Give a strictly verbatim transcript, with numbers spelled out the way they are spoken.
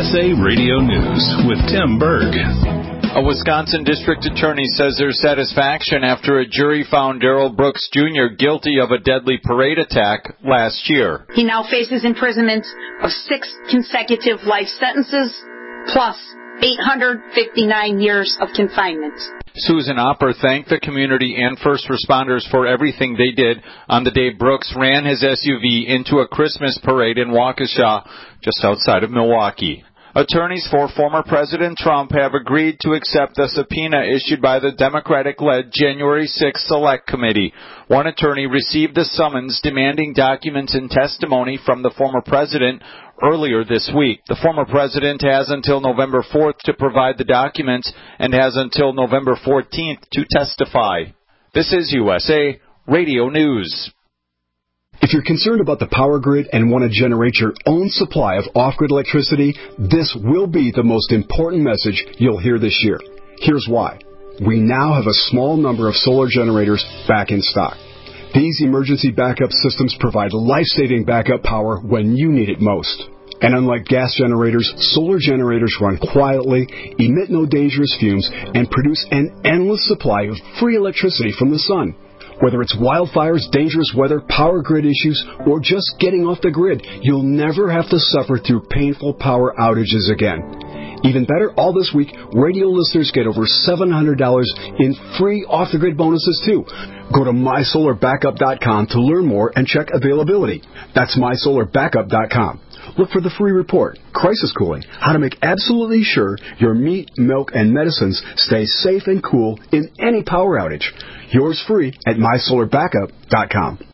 S A Radio News with Tim Berg. A Wisconsin district attorney says there's satisfaction after a jury found Darrell Brooks Junior guilty of a deadly parade attack last year. He now faces imprisonment of six consecutive life sentences, plus eight hundred fifty-nine years of confinement. Susan Opper thanked the community and first responders for everything they did on the day Brooks ran his S U V into a Christmas parade in Waukesha, just outside of Milwaukee. Attorneys for former President Trump have agreed to accept the subpoena issued by the Democratic-led January sixth Select Committee. One attorney received the summons demanding documents and testimony from the former president earlier this week. The former president has until November fourth to provide the documents and has until November fourteenth to testify. This is U S A Radio News. If you're concerned about the power grid and want to generate your own supply of off-grid electricity, this will be the most important message you'll hear this year. Here's why. We now have a small number of solar generators back in stock. These emergency backup systems provide life-saving backup power when you need it most. And unlike gas generators, solar generators run quietly, emit no dangerous fumes, and produce an endless supply of free electricity from the sun. Whether it's wildfires, dangerous weather, power grid issues, or just getting off the grid, you'll never have to suffer through painful power outages again. Even better, all this week, radio listeners get over seven hundred dollars in free off-the-grid bonuses, too. Go to my solar backup dot com to learn more and check availability. That's my solar backup dot com. Look for the free report, Crisis Cooling, how to make absolutely sure your meat, milk, and medicines stay safe and cool in any power outage. Yours free at my solar backup dot com.